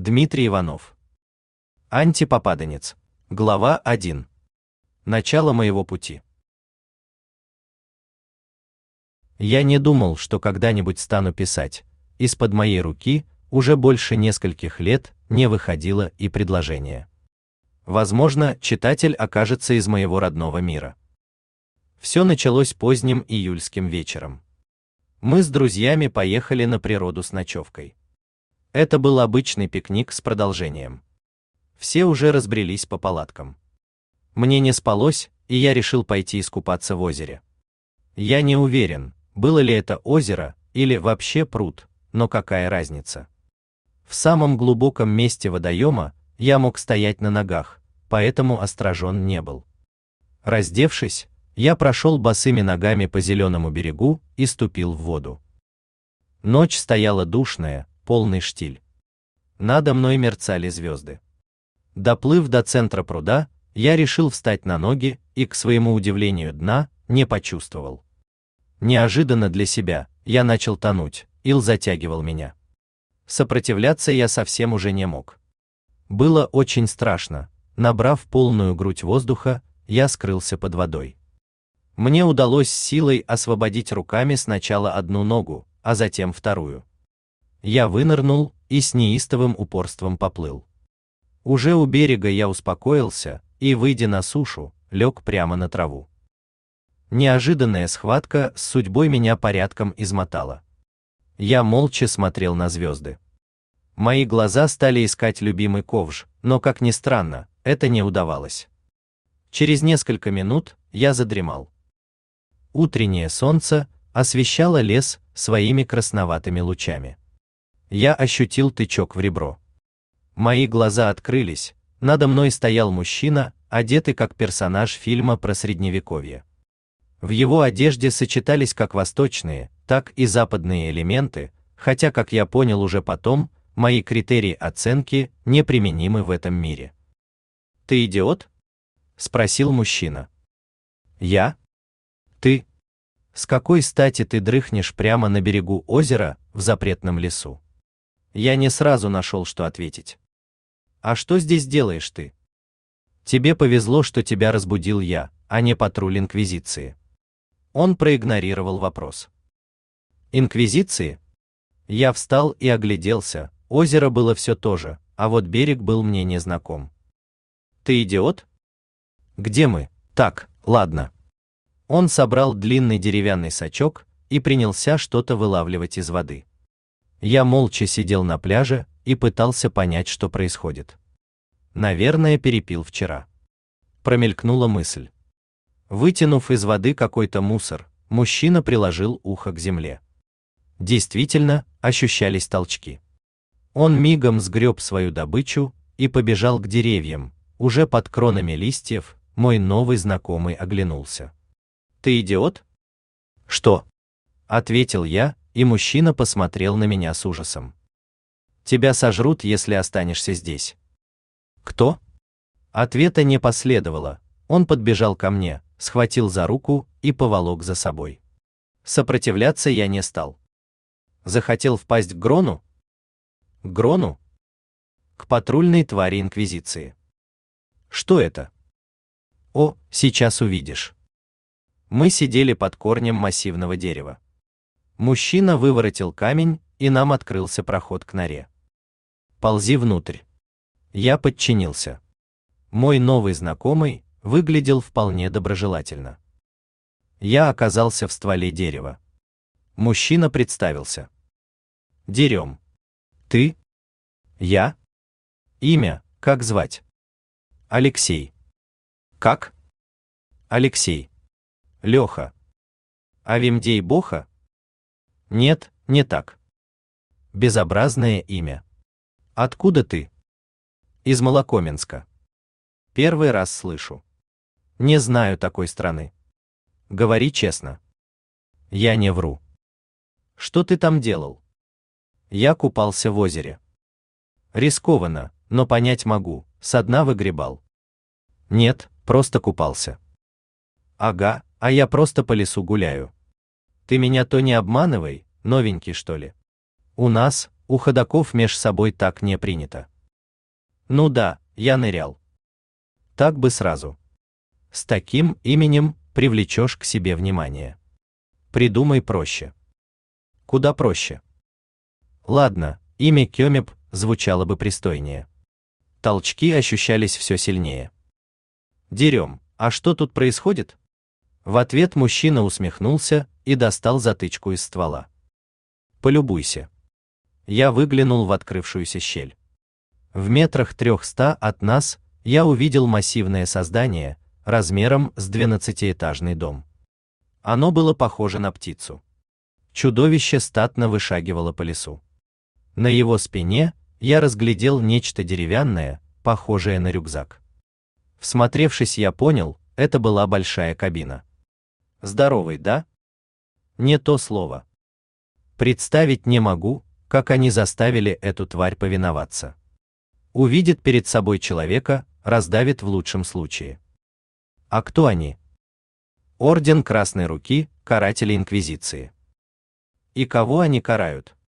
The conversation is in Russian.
Дмитрий Иванов. Антипопаданец. Глава 1. Начало моего пути. Я не думал, что когда-нибудь стану писать. Из-под моей руки уже больше нескольких лет не выходило и предложение. Возможно, читатель окажется из моего родного мира. Все началось поздним июльским вечером. Мы с друзьями поехали на природу с ночевкой. Это был обычный пикник с продолжением. Все уже разбрелись по палаткам. Мне не спалось, и я решил пойти искупаться в озере. Я не уверен, было ли это озеро или вообще пруд, но какая разница? В самом глубоком месте водоема я мог стоять на ногах, поэтому осторожен не был. Раздевшись, я прошел босыми ногами по зеленому берегу и ступил в воду. Ночь стояла душная, полный штиль. Надо мной мерцали звезды. Доплыв до центра пруда, я решил встать на ноги и, к своему удивлению, дна не почувствовал. Неожиданно для себя я начал тонуть, ил затягивал меня. Сопротивляться я совсем уже не мог. Было очень страшно. Набрав полную грудь воздуха, я скрылся под водой. Мне удалось с силой освободить руками сначала одну ногу, а затем вторую. Я вынырнул и с неистовым упорством поплыл. Уже у берега я успокоился и, выйдя на сушу, лег прямо на траву. Неожиданная схватка с судьбой меня порядком измотала. Я молча смотрел на звезды. Мои глаза стали искать любимый ковш, но, как ни странно, это не удавалось. Через несколько минут я задремал. Утреннее солнце освещало лес своими красноватыми лучами. Я ощутил тычок в ребро. Мои глаза открылись, надо мной стоял мужчина, одетый как персонаж фильма про Средневековье. В его одежде сочетались как восточные, так и западные элементы, хотя, как я понял уже потом, мои критерии оценки неприменимы в этом мире. «Ты идиот?» — спросил мужчина. «Я? Ты? С какой стати ты дрыхнешь прямо на берегу озера в запретном лесу?» Я не сразу нашел, что ответить. «А что здесь делаешь ты? Тебе повезло, что тебя разбудил я, а не патруль Инквизиции». Он проигнорировал вопрос. «Инквизиции?» Я встал и огляделся, озеро было все то же, а вот берег был мне незнаком. «Ты идиот? Где мы? Так, ладно». Он собрал длинный деревянный сачок и принялся что-то вылавливать из воды. Я молча сидел на пляже и пытался понять, что происходит. Наверное, перепил вчера. Промелькнула мысль. Вытянув из воды какой-то мусор, мужчина приложил ухо к земле. Действительно, ощущались толчки. Он мигом сгреб свою добычу и побежал к деревьям. Уже под кронами листьев мой новый знакомый оглянулся. «Ты идиот?» «Что?» — ответил я, и мужчина посмотрел на меня с ужасом. «Тебя сожрут, если останешься здесь». «Кто?» Ответа не последовало. Он подбежал ко мне, схватил за руку и поволок за собой. Сопротивляться я не стал. Захотел впасть к Грону? К Грону? К патрульной твари Инквизиции. Что это? О, сейчас увидишь. Мы сидели под корнем массивного дерева. Мужчина выворотил камень, и нам открылся проход к норе. «Ползи внутрь». Я подчинился. Мой новый знакомый выглядел вполне доброжелательно. Я оказался в стволе дерева. Мужчина представился. «Дерем». «Ты?» «Я?» «Имя, как звать?» «Алексей». «Как?» «Алексей». «Леха». «Авимдей Боха?» «Нет, не так». «Безобразное имя». «Откуда ты?» «Из Молокоменска». «Первый раз слышу». «Не знаю такой страны». «Говори честно». «Я не вру». «Что ты там делал?» «Я купался в озере». «Рискованно, но понять могу, со дна выгребал». «Нет, просто купался». «Ага, а я просто по лесу гуляю». «Ты меня то не обманывай, новенький что ли?» «У нас, у ходоков меж собой так не принято». Ну да, я нырял. Так бы сразу. С таким именем привлечешь к себе внимание. Придумай проще. Куда проще? Ладно, имя Кёмеб звучало бы пристойнее. Толчки ощущались все сильнее. Дерем, а что тут происходит? В ответ мужчина усмехнулся и достал затычку из ствола. Полюбуйся. Я выглянул в открывшуюся щель. В метрах 300 от нас я увидел массивное создание, размером с 12-этажный дом. Оно было похоже на птицу. Чудовище статно вышагивало по лесу. На его спине я разглядел нечто деревянное, похожее на рюкзак. Всмотревшись, я понял, это была большая кабина. Здоровый, да? Не то слово. Представить не могу, как они заставили эту тварь повиноваться. Увидит перед собой человека, раздавит в лучшем случае. А кто они? Орден Красной Руки, каратели Инквизиции. И кого они карают?